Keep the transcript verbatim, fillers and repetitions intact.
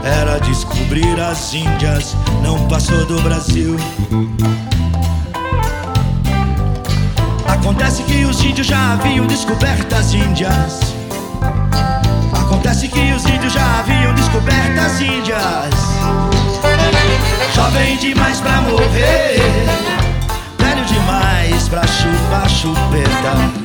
era descobrir as Índias, não passou do Brasil. Acontece que os índios já haviam descoberto as Índias. Acontece que os índios já haviam descoberto as Índias. Jovem demais pra morrer, velho demais pra chupar chupeta.